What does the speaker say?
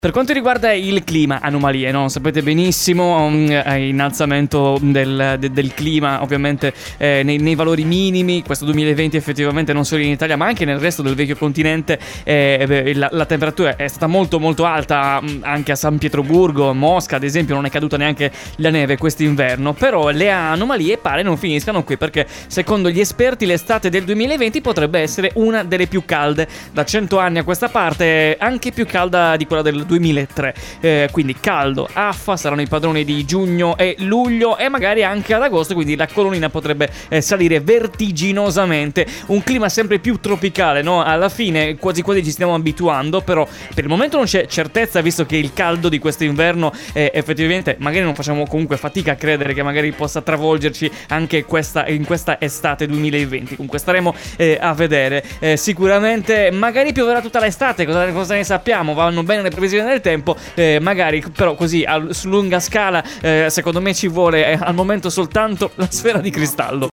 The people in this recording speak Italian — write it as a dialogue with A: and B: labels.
A: Per quanto riguarda il clima, anomalie, no? Sapete benissimo, innalzamento del clima ovviamente nei valori minimi. Questo 2020 effettivamente non solo in Italia ma anche nel resto del vecchio continente la temperatura è stata molto molto alta, anche a San Pietroburgo, a Mosca ad esempio non è caduta neanche la neve quest'inverno. Però le anomalie pare non finiscano qui, perché secondo gli esperti l'estate del 2020 potrebbe essere una delle più calde da 100 anni a questa parte, anche più calda di quella del 2003, quindi caldo, affa, saranno i padroni di giugno e luglio e magari anche ad agosto, quindi la colonnina potrebbe salire vertiginosamente. Un clima sempre più tropicale, no? Alla fine quasi quasi ci stiamo abituando, però per il momento non c'è certezza, visto che il caldo di questo inverno effettivamente magari non facciamo comunque fatica a credere che magari possa travolgerci anche in questa estate 2020. Comunque staremo a vedere. Sicuramente magari pioverà tutta l'estate, cosa ne sappiamo? Vanno bene le previsioni del tempo, magari, però così su lunga scala secondo me ci vuole al momento soltanto la sfera di cristallo.